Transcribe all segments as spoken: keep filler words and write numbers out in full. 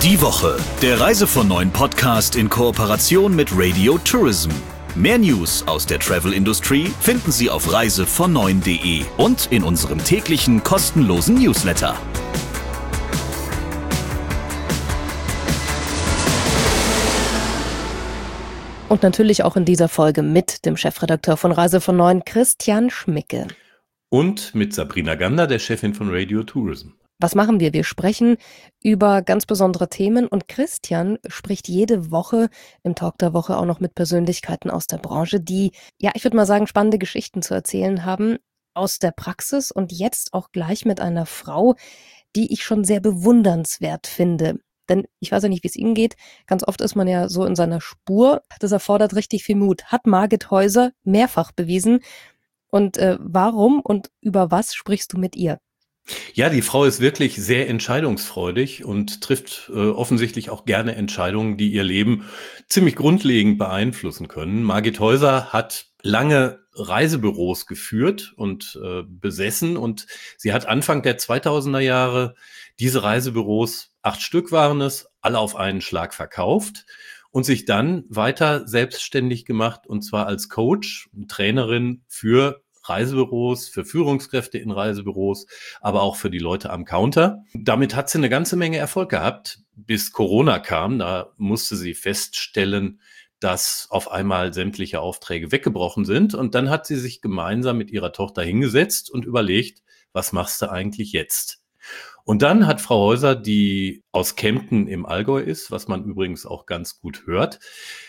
Die Woche, der Reise von neun Podcast in Kooperation mit Radio Tourism. Mehr News aus der Travel-Industrie finden Sie auf reise von neun punkt de und in unserem täglichen kostenlosen Newsletter. Und natürlich auch in dieser Folge mit dem Chefredakteur von Reise von neun, Christian Schmicke. Und mit Sabrina Gander, der Chefin von Radio Tourism. Was machen wir? Wir sprechen über ganz besondere Themen und Christian spricht jede Woche im Talk der Woche auch noch mit Persönlichkeiten aus der Branche, die, ja, ich würde mal sagen, spannende Geschichten zu erzählen haben aus der Praxis und jetzt auch gleich mit einer Frau, die ich schon sehr bewundernswert finde. Denn ich weiß ja nicht, wie es Ihnen geht. Ganz oft ist man ja so in seiner Spur. Das erfordert richtig viel Mut. Hat Margit Häuser mehrfach bewiesen. Und äh, warum und über was sprichst du mit ihr? Ja, die Frau ist wirklich sehr entscheidungsfreudig und trifft äh, offensichtlich auch gerne Entscheidungen, die ihr Leben ziemlich grundlegend beeinflussen können. Margit Häuser hat lange Reisebüros geführt und äh, besessen und sie hat Anfang der zweitausender Jahre diese Reisebüros, acht Stück waren es, alle auf einen Schlag verkauft und sich dann weiter selbstständig gemacht und zwar als Coach und Trainerin für Reisebüros, für Führungskräfte in Reisebüros, aber auch für die Leute am Counter. Damit hat sie eine ganze Menge Erfolg gehabt, bis Corona kam. Da musste sie feststellen, dass auf einmal sämtliche Aufträge weggebrochen sind. Und dann hat sie sich gemeinsam mit ihrer Tochter hingesetzt und überlegt, was machst du eigentlich jetzt? Und dann hat Frau Häuser, die aus Kempten im Allgäu ist, was man übrigens auch ganz gut hört,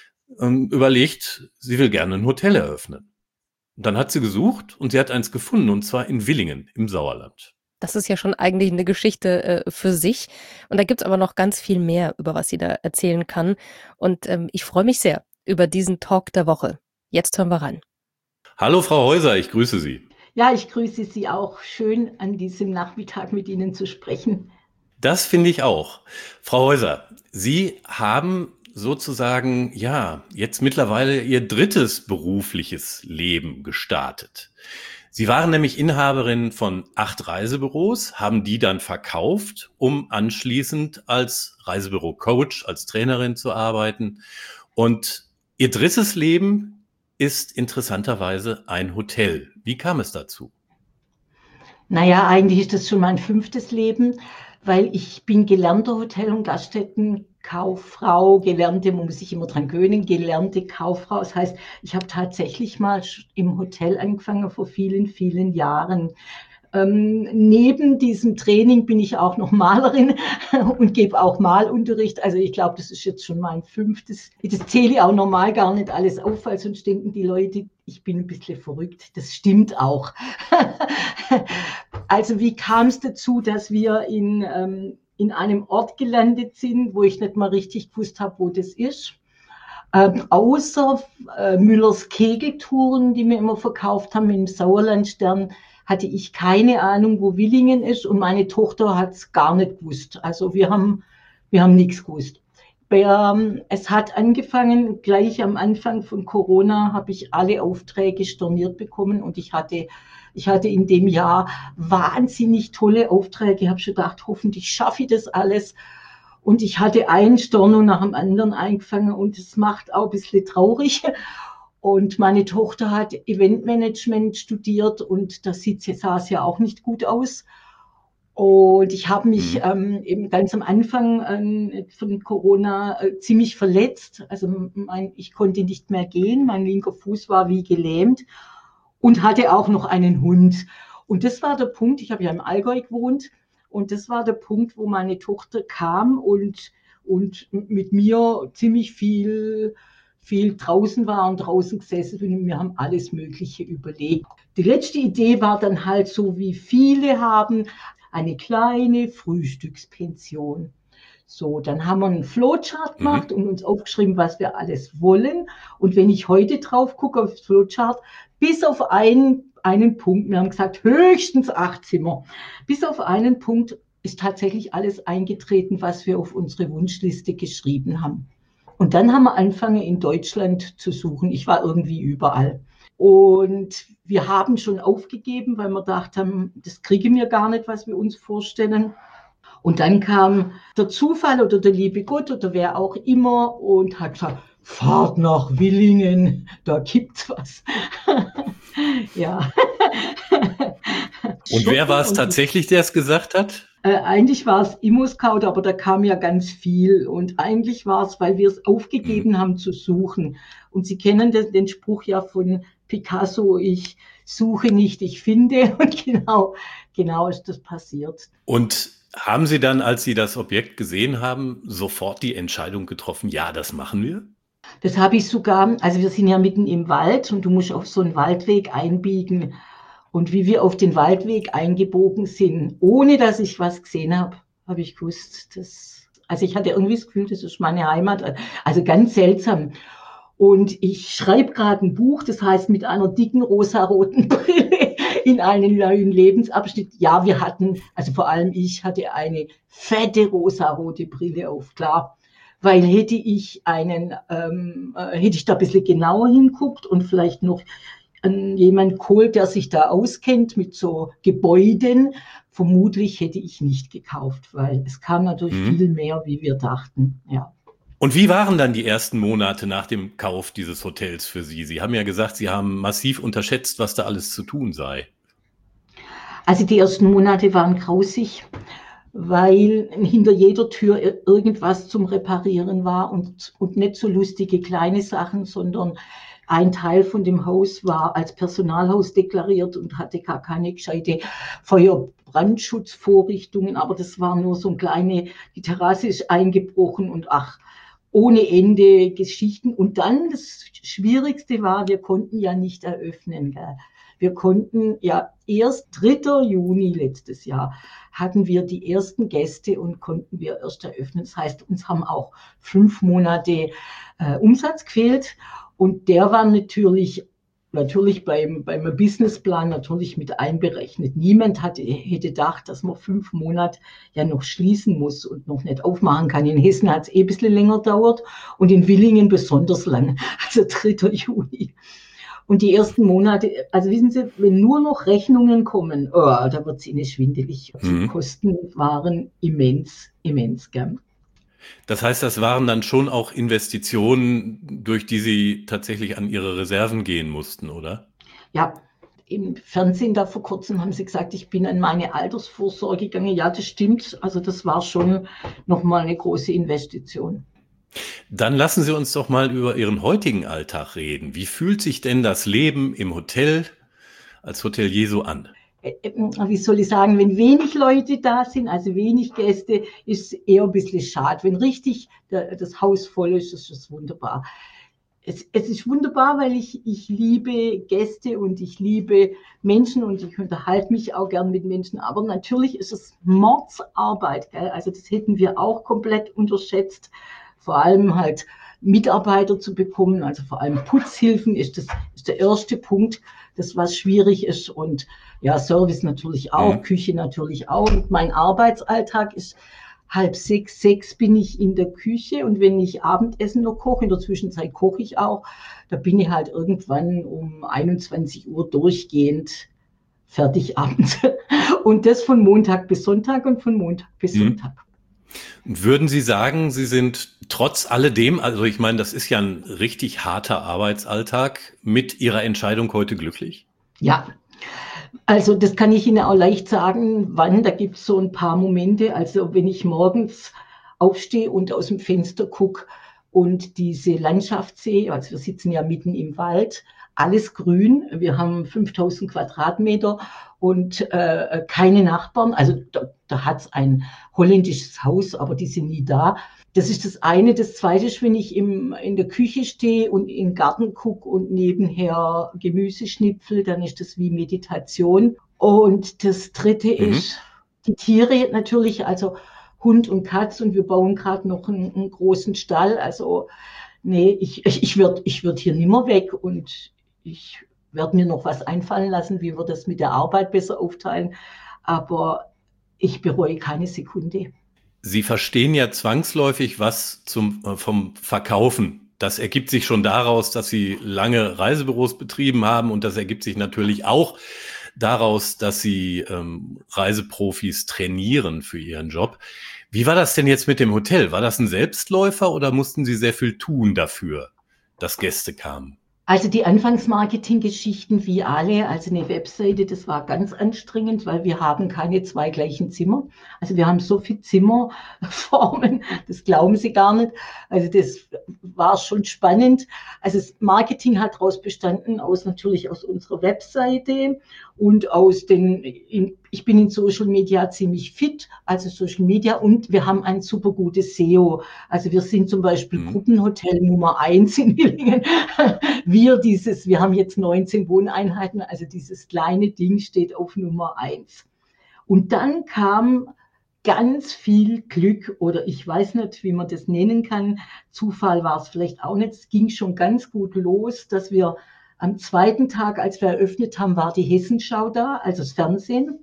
überlegt, sie will gerne ein Hotel eröffnen. Und dann hat sie gesucht und sie hat eins gefunden, und zwar in Villingen im Sauerland. Das ist ja schon eigentlich eine Geschichte äh, für sich. Und da gibt's aber noch ganz viel mehr, über was sie da erzählen kann. Und ähm, ich freue mich sehr über diesen Talk der Woche. Jetzt hören wir rein. Hallo Frau Häuser, ich grüße Sie. Ja, ich grüße Sie auch. Schön, an diesem Nachmittag mit Ihnen zu sprechen. Das finde ich auch. Frau Häuser, Sie haben sozusagen, ja, jetzt mittlerweile Ihr drittes berufliches Leben gestartet. Sie waren nämlich Inhaberin von acht Reisebüros, haben die dann verkauft, um anschließend als Reisebüro-Coach, als Trainerin zu arbeiten. Und Ihr drittes Leben ist interessanterweise ein Hotel. Wie kam es dazu? Naja, eigentlich ist das schon mein fünftes Leben, weil ich bin gelernte Hotel- und Gaststättenkauffrau, gelernte, man muss sich immer dran gewöhnen, gelernte Kauffrau. Das heißt, ich habe tatsächlich mal im Hotel angefangen vor vielen, vielen Jahren. Ähm, neben diesem Training bin ich auch noch Malerin und gebe auch Malunterricht. Also ich glaube, das ist jetzt schon mein fünftes. Das zähle ich auch normal gar nicht alles auf, weil sonst denken die Leute, ich bin ein bisschen verrückt. Das stimmt auch. Also wie kam es dazu, dass wir in, ähm, in einem Ort gelandet sind, wo ich nicht mal richtig gewusst habe, wo das ist? Ähm, außer äh, Müllers Kegeltouren, die wir immer verkauft haben im Sauerlandstern, hatte ich keine Ahnung, wo Villingen ist und meine Tochter hat es gar nicht gewusst. Also wir haben, wir haben nichts gewusst. Ähm, es hat angefangen, gleich am Anfang von Corona habe ich alle Aufträge storniert bekommen und ich hatte, ich hatte in dem Jahr wahnsinnig tolle Aufträge. Ich habe schon gedacht, hoffentlich schaffe ich das alles. Und ich hatte einen Storno nach dem anderen eingefangen und es macht auch ein bisschen traurig. Und meine Tochter hat Eventmanagement studiert und das sieht, sah es ja auch nicht gut aus. Und ich habe mich mhm. ähm, eben ganz am Anfang ähm, von Corona äh, ziemlich verletzt. Also mein, ich konnte nicht mehr gehen, mein linker Fuß war wie gelähmt und hatte auch noch einen Hund. Und das war der Punkt, ich habe ja im Allgäu gewohnt und das war der Punkt, wo meine Tochter kam und, und mit mir ziemlich viel... viel draußen war und draußen gesessen und wir haben alles Mögliche überlegt. Die letzte Idee war dann halt so, wie viele haben, eine kleine Frühstückspension. So, dann haben wir einen Flowchart gemacht mhm. und uns aufgeschrieben, was wir alles wollen. Und wenn ich heute drauf gucke auf das Flowchart, bis auf einen, einen Punkt, wir haben gesagt, höchstens acht Zimmer, bis auf einen Punkt ist tatsächlich alles eingetreten, was wir auf unsere Wunschliste geschrieben haben. Und dann haben wir angefangen, in Deutschland zu suchen. Ich war irgendwie überall. Und wir haben schon aufgegeben, weil wir gedacht haben, das kriegen wir gar nicht, was wir uns vorstellen. Und dann kam der Zufall oder der liebe Gott oder wer auch immer und hat gesagt, fahrt nach Willingen, da gibt's was. Ja. Und wer war es tatsächlich, der es gesagt hat? Äh, eigentlich war es ImmoScout, aber da kam ja ganz viel. Und eigentlich war es, weil wir es aufgegeben mhm. haben zu suchen. Und Sie kennen den, den Spruch ja von Picasso, ich suche nicht, ich finde. Und genau, genau ist das passiert. Und haben Sie dann, als Sie das Objekt gesehen haben, sofort die Entscheidung getroffen, ja, das machen wir? Das habe ich sogar, also wir sind ja mitten im Wald und du musst auf so einen Waldweg einbiegen. Und wie wir auf den Waldweg eingebogen sind, ohne dass ich was gesehen habe, habe ich gewusst, dass, also ich hatte irgendwie das Gefühl, das ist meine Heimat. Also ganz seltsam. Und ich schreibe gerade ein Buch, das heißt mit einer dicken rosaroten Brille in einen neuen Lebensabschnitt. Ja, wir hatten, also vor allem ich hatte eine fette rosarote Brille auf, klar. Weil hätte ich einen, ähm, hätte ich da ein bisschen genauer hinguckt und vielleicht noch an jemand geholt, der sich da auskennt mit so Gebäuden, vermutlich hätte ich nicht gekauft, weil es kam natürlich mhm. viel mehr, wie wir dachten, ja. Und wie waren dann die ersten Monate nach dem Kauf dieses Hotels für Sie? Sie haben ja gesagt, Sie haben massiv unterschätzt, was da alles zu tun sei. Also die ersten Monate waren grausig, weil hinter jeder Tür irgendwas zum Reparieren war und, und nicht so lustige kleine Sachen, sondern ein Teil von dem Haus war als Personalhaus deklariert und hatte gar keine gescheite Feuerbrandschutzvorrichtungen, aber das war nur so ein kleine, die Terrasse ist eingebrochen und ach, ohne Ende Geschichten. Und dann das Schwierigste war, wir konnten ja nicht eröffnen, gell. Wir konnten ja erst dritter Juni letztes Jahr hatten wir die ersten Gäste und konnten wir erst eröffnen. Das heißt, uns haben auch fünf Monate äh, Umsatz gefehlt. Und der war natürlich, natürlich beim, beim Businessplan natürlich mit einberechnet. Niemand hatte, hätte gedacht, dass man fünf Monate ja noch schließen muss und noch nicht aufmachen kann. In Hessen hat es eh ein bisschen länger gedauert und in Willingen besonders lang, also dritter Juni. Und die ersten Monate, also wissen Sie, wenn nur noch Rechnungen kommen, oh, da wird es Ihnen schwindelig. Mhm. Die Kosten waren immens, immens, gell. Das heißt, das waren dann schon auch Investitionen, durch die Sie tatsächlich an Ihre Reserven gehen mussten, oder? Ja, im Fernsehen da vor kurzem haben Sie gesagt, ich bin an meine Altersvorsorge gegangen. Ja, das stimmt. Also das war schon nochmal eine große Investition. Dann lassen Sie uns doch mal über Ihren heutigen Alltag reden. Wie fühlt sich denn das Leben im Hotel als Hotelier so an? Wie soll ich sagen, wenn wenig Leute da sind, also wenig Gäste, ist es eher ein bisschen schade. Wenn richtig das Haus voll ist, ist es wunderbar. Es, es ist wunderbar, weil ich, ich liebe Gäste und ich liebe Menschen und ich unterhalte mich auch gern mit Menschen. Aber natürlich ist es Mordsarbeit, gell? Also das hätten wir auch komplett unterschätzt. Vor allem halt Mitarbeiter zu bekommen, also vor allem Putzhilfen ist das ist der erste Punkt, das was schwierig ist und ja, Service natürlich auch, mhm. Küche natürlich auch. Und mein Arbeitsalltag ist halb sechs, sechs bin ich in der Küche und wenn ich Abendessen noch koche, in der Zwischenzeit koche ich auch, da bin ich halt irgendwann um einundzwanzig Uhr durchgehend fertig abends. Und das von Montag bis Sonntag und von Montag bis mhm. Sonntag. Würden Sie sagen, Sie sind trotz alledem, also ich meine, das ist ja ein richtig harter Arbeitsalltag, mit Ihrer Entscheidung heute glücklich? Ja, also das kann ich Ihnen auch leicht sagen, wann, da gibt es so ein paar Momente, also wenn ich morgens aufstehe und aus dem Fenster gucke und diese Landschaft sehe, also wir sitzen ja mitten im Wald, alles grün, wir haben fünftausend Quadratmeter und äh, keine Nachbarn, also da, da hat es ein holländisches Haus, aber die sind nie da. Das ist das eine. Das zweite ist, wenn ich im, in der Küche stehe und in den Garten gucke und nebenher Gemüse schnipfel, dann ist das wie Meditation. Und das dritte mhm. ist die Tiere natürlich, also Hund und Katz und wir bauen gerade noch einen, einen großen Stall. Also nee, ich, ich, ich würde ich würd hier nimmer weg und ich werde mir noch was einfallen lassen, wie wir das mit der Arbeit besser aufteilen. Aber ich bereue keine Sekunde. Sie verstehen ja zwangsläufig was zum, äh, vom Verkaufen. Das ergibt sich schon daraus, dass Sie lange Reisebüros betrieben haben und das ergibt sich natürlich auch daraus, dass Sie ähm, Reiseprofis trainieren für Ihren Job. Wie war das denn jetzt mit dem Hotel? War das ein Selbstläufer oder mussten Sie sehr viel tun dafür, dass Gäste kamen? Also die Anfangsmarketing-Geschichten wie alle, also eine Webseite, das war ganz anstrengend, weil wir haben keine zwei gleichen Zimmer. Also wir haben so viele Zimmerformen, das glauben Sie gar nicht. Also das war schon spannend. Also das Marketing hat daraus bestanden, aus natürlich aus unserer Webseite und aus den, in, ich bin in Social Media ziemlich fit, also Social Media, und wir haben ein super gutes S E O. Also wir sind zum Beispiel mhm. Gruppenhotel Nummer eins in Willingen. Wir dieses, wir haben jetzt neunzehn Wohneinheiten, also dieses kleine Ding steht auf Nummer eins. Und dann kam ganz viel Glück, oder ich weiß nicht, wie man das nennen kann. Zufall war es vielleicht auch nicht. Es ging schon ganz gut los, dass wir am zweiten Tag, als wir eröffnet haben, war die Hessenschau da, also das Fernsehen.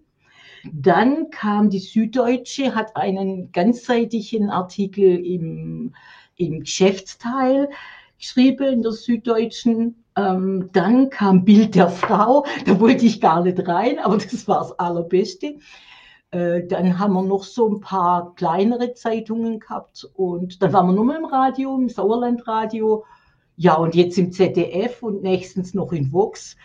Dann kam die Süddeutsche, hat einen ganzseitigen Artikel im, im Geschäftsteil geschrieben in der Süddeutschen. Ähm, dann kam Bild der Frau, da wollte ich gar nicht rein, aber das war das Allerbeste. Äh, dann haben wir noch so ein paar kleinere Zeitungen gehabt und dann waren wir nur mal im Radio, im Sauerlandradio. Ja, und jetzt im Z D F und nächstens noch in Vox.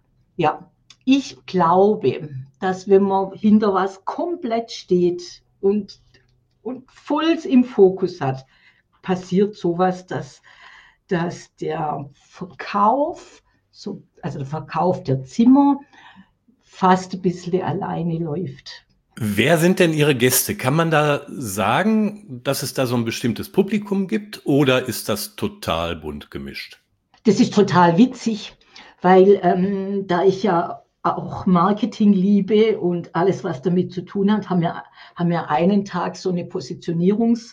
Ja, ich glaube, dass wenn man hinter was komplett steht und, und voll im Fokus hat, passiert sowas, dass, dass der Verkauf, so, also der Verkauf der Zimmer fast ein bisschen alleine läuft. Wer sind denn Ihre Gäste? Kann man da sagen, dass es da so ein bestimmtes Publikum gibt oder ist das total bunt gemischt? Das ist total witzig, weil ähm, da ich ja auch Marketing liebe und alles, was damit zu tun hat, haben wir, haben wir einen Tag so eine Positionierungs,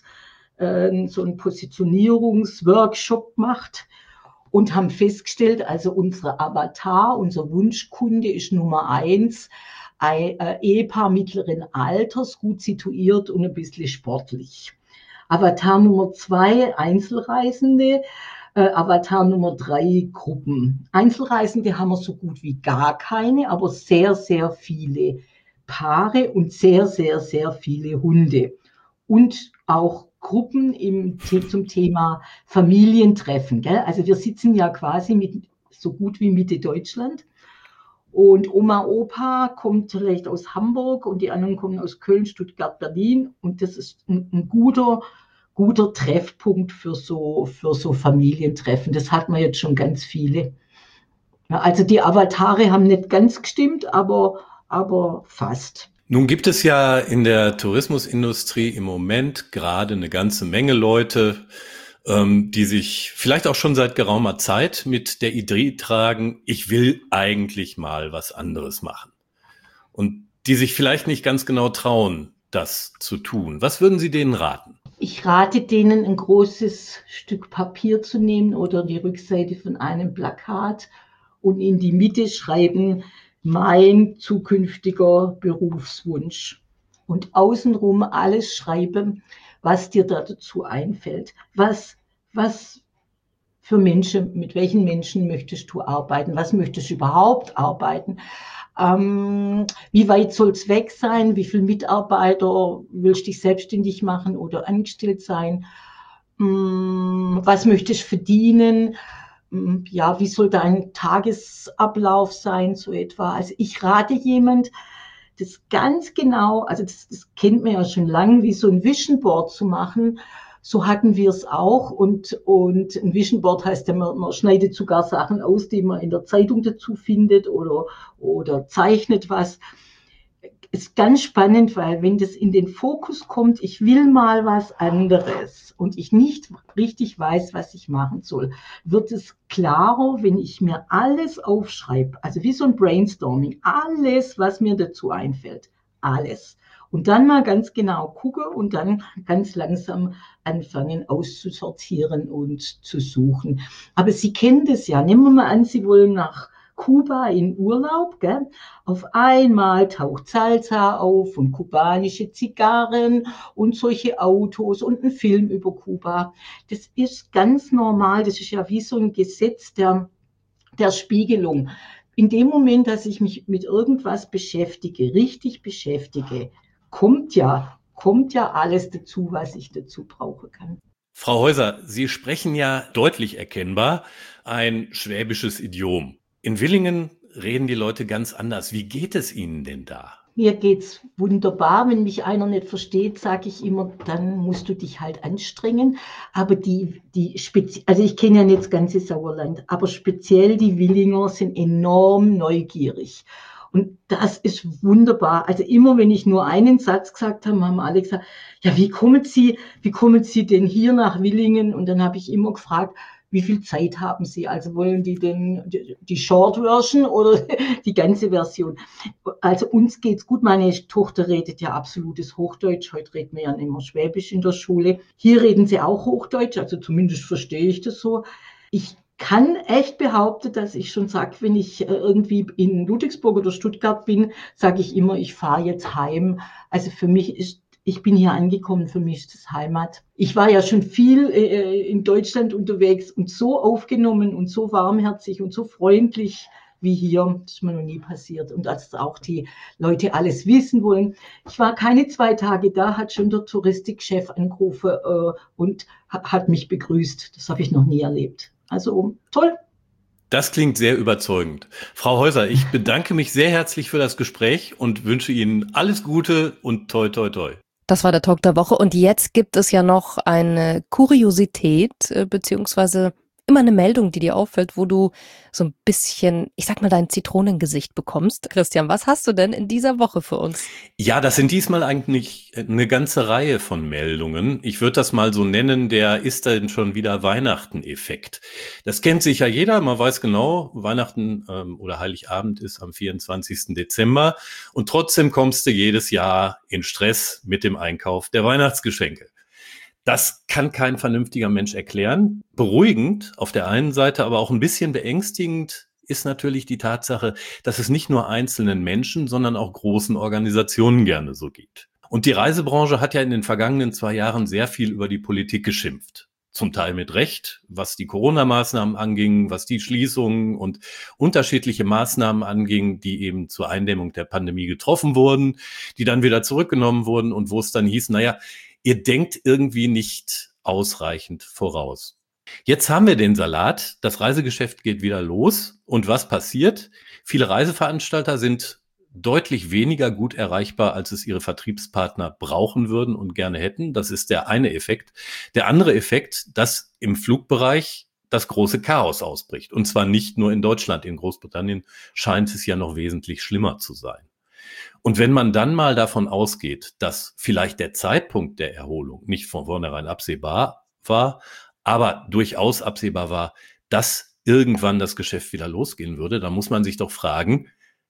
äh, so einen Positionierungsworkshop gemacht und haben festgestellt, also unser Avatar, unser Wunschkunde ist Nummer eins, ein äh, Ehepaar mittleren Alters, gut situiert und ein bisschen sportlich. Avatar Nummer zwei, Einzelreisende. Äh, Avatar Nummer drei, Gruppen. Einzelreisende haben wir so gut wie gar keine, aber sehr, sehr viele Paare und sehr, sehr, sehr viele Hunde. Und auch Gruppen im, zum Thema Familientreffen. Gell? Also wir sitzen ja quasi mit, so gut wie Mitte Deutschland. Und Oma, Opa kommt vielleicht aus Hamburg und die anderen kommen aus Köln, Stuttgart, Berlin. Und das ist ein, ein guter, guter Treffpunkt für so, für so Familientreffen. Das hat man jetzt schon ganz viele. Ja, also die Avatare haben nicht ganz gestimmt, aber, aber fast. Nun gibt es ja in der Tourismusindustrie im Moment gerade eine ganze Menge Leute, ähm, die sich vielleicht auch schon seit geraumer Zeit mit der Idee tragen, ich will eigentlich mal was anderes machen. Und die sich vielleicht nicht ganz genau trauen, das zu tun. Was würden Sie denen raten? Ich rate denen, ein großes Stück Papier zu nehmen oder die Rückseite von einem Plakat und in die Mitte schreiben, mein zukünftiger Berufswunsch. Und außenrum alles schreiben, was dir da dazu einfällt. Was, was für Menschen, mit welchen Menschen möchtest du arbeiten? Was möchtest du überhaupt arbeiten? Ähm, wie weit soll es weg sein? Wie viele Mitarbeiter willst du dich selbstständig machen oder angestellt sein? Ähm, was möchtest du verdienen? Ähm, ja, wie soll dein Tagesablauf sein, so etwa? Also ich rate jemand, das ganz genau, also das, das kennt man ja schon lange, wie so ein Vision Board zu machen. So hatten wir es auch und, und ein Vision Board heißt ja, man, man schneidet sogar Sachen aus, die man in der Zeitung dazu findet oder, oder zeichnet was. Ist ganz spannend, weil wenn das in den Fokus kommt, ich will mal was anderes und ich nicht richtig weiß, was ich machen soll, wird es klarer, wenn ich mir alles aufschreibe, also wie so ein Brainstorming, alles, was mir dazu einfällt, alles. Und dann mal ganz genau gucke und dann ganz langsam anfangen auszusortieren und zu suchen. Aber Sie kennen das ja. Nehmen wir mal an, Sie wollen nach Kuba in Urlaub. Gell? Auf einmal taucht Salsa auf und kubanische Zigarren und solche Autos und ein Film über Kuba. Das ist ganz normal. Das ist ja wie so ein Gesetz der, der Spiegelung. in dem Moment, dass ich mich mit irgendwas beschäftige, richtig beschäftige, kommt ja, kommt ja alles dazu, was ich dazu brauchen kann. Frau Häuser, Sie sprechen ja deutlich erkennbar ein schwäbisches Idiom. In Villingen reden die Leute ganz anders. Wie geht es Ihnen denn da? Mir geht's wunderbar. Wenn mich einer nicht versteht, sage ich immer, dann musst du dich halt anstrengen. Aber die, die Spezi- also ich kenne ja nicht das ganze Sauerland, aber speziell die Villinger sind enorm neugierig. Und das ist wunderbar. Also immer, wenn ich nur einen Satz gesagt habe, haben alle gesagt, ja, wie kommen Sie, wie kommen Sie denn hier nach Villingen? Und dann habe ich immer gefragt, wie viel Zeit haben Sie? Also wollen die denn die Short Version oder die ganze Version? Also uns geht's gut. Meine Tochter redet ja absolutes Hochdeutsch. Heute reden wir ja nicht mehr Schwäbisch in der Schule. Hier reden sie auch Hochdeutsch. Also zumindest verstehe ich das so. Ich kann echt behaupten, dass ich schon sage, wenn ich irgendwie in Ludwigsburg oder Stuttgart bin, sage ich immer, ich fahre jetzt heim. Also für mich ist Ich bin hier angekommen, für mich ist das Heimat. Ich war ja schon viel äh, in Deutschland unterwegs und so aufgenommen und so warmherzig und so freundlich wie hier. Das ist mir noch nie passiert. Und als auch die Leute alles wissen wollen. Ich war keine zwei Tage da, hat schon der Touristikchef angerufen äh, und hat, hat mich begrüßt. Das habe ich noch nie erlebt. Also toll. Das klingt sehr überzeugend. Frau Häuser, ich bedanke mich sehr herzlich für das Gespräch und wünsche Ihnen alles Gute und toi, toi, toi. Das war der Talk der Woche und jetzt gibt es ja noch eine Kuriosität, äh, beziehungsweise immer eine Meldung, die dir auffällt, wo du so ein bisschen, ich sag mal, dein Zitronengesicht bekommst. Christian, was hast du denn in dieser Woche für uns? Ja, das sind diesmal eigentlich eine ganze Reihe von Meldungen. Ich würde das mal so nennen, der ist denn schon wieder Weihnachten-Effekt. Das kennt sicher jeder, man weiß genau, Weihnachten ähm, oder Heiligabend ist am vierundzwanzigsten Dezember und trotzdem kommst du jedes Jahr in Stress mit dem Einkauf der Weihnachtsgeschenke. Das kann kein vernünftiger Mensch erklären. Beruhigend auf der einen Seite, aber auch ein bisschen beängstigend ist natürlich die Tatsache, dass es nicht nur einzelnen Menschen, sondern auch großen Organisationen gerne so geht. Und die Reisebranche hat ja in den vergangenen zwei Jahren sehr viel über die Politik geschimpft. Zum Teil mit Recht, was die Corona-Maßnahmen anging, was die Schließungen und unterschiedliche Maßnahmen anging, die eben zur Eindämmung der Pandemie getroffen wurden, die dann wieder zurückgenommen wurden und wo es dann hieß, naja, ihr denkt irgendwie nicht ausreichend voraus. Jetzt haben wir den Salat, das Reisegeschäft geht wieder los. Und was passiert? Viele Reiseveranstalter sind deutlich weniger gut erreichbar, als es ihre Vertriebspartner brauchen würden und gerne hätten. Das ist der eine Effekt. Der andere Effekt, dass im Flugbereich das große Chaos ausbricht. Und zwar nicht nur in Deutschland. In Großbritannien scheint es ja noch wesentlich schlimmer zu sein. Und wenn man dann mal davon ausgeht, dass vielleicht der Zeitpunkt der Erholung nicht von vornherein absehbar war, aber durchaus absehbar war, dass irgendwann das Geschäft wieder losgehen würde, dann muss man sich doch fragen,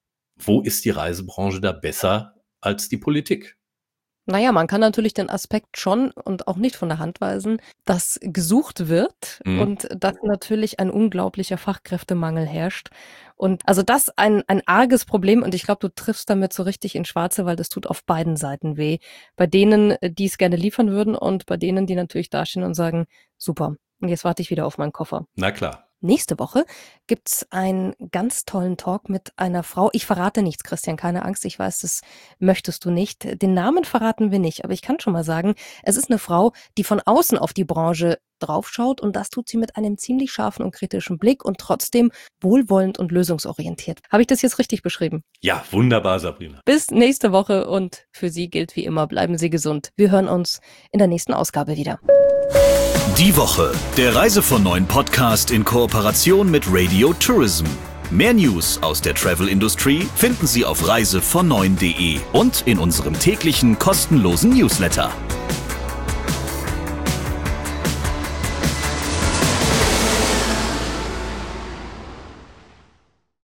wo ist die Reisebranche da besser als die Politik? Naja, man kann natürlich den Aspekt schon und auch nicht von der Hand weisen, dass gesucht wird mhm. und dass natürlich ein unglaublicher Fachkräftemangel herrscht. Und also das ein ein arges Problem und ich glaube, du triffst damit so richtig ins Schwarze, weil das tut auf beiden Seiten weh. Bei denen, die es gerne liefern würden und bei denen, die natürlich dastehen und sagen, super, und jetzt warte ich wieder auf meinen Koffer. Na klar. Nächste Woche gibt's einen ganz tollen Talk mit einer Frau. Ich verrate nichts, Christian, keine Angst. Ich weiß, das möchtest du nicht. Den Namen verraten wir nicht, aber ich kann schon mal sagen, es ist eine Frau, die von außen auf die Branche draufschaut und das tut sie mit einem ziemlich scharfen und kritischen Blick und trotzdem wohlwollend und lösungsorientiert. Habe ich das jetzt richtig beschrieben? Ja, wunderbar, Sabrina. Bis nächste Woche und für Sie gilt wie immer, bleiben Sie gesund. Wir hören uns in der nächsten Ausgabe wieder. Die Woche, der Reise von neun Podcast in Kooperation mit Radio Tourism. Mehr News aus der Travel Industry finden Sie auf reise von neun punkt de und in unserem täglichen kostenlosen Newsletter.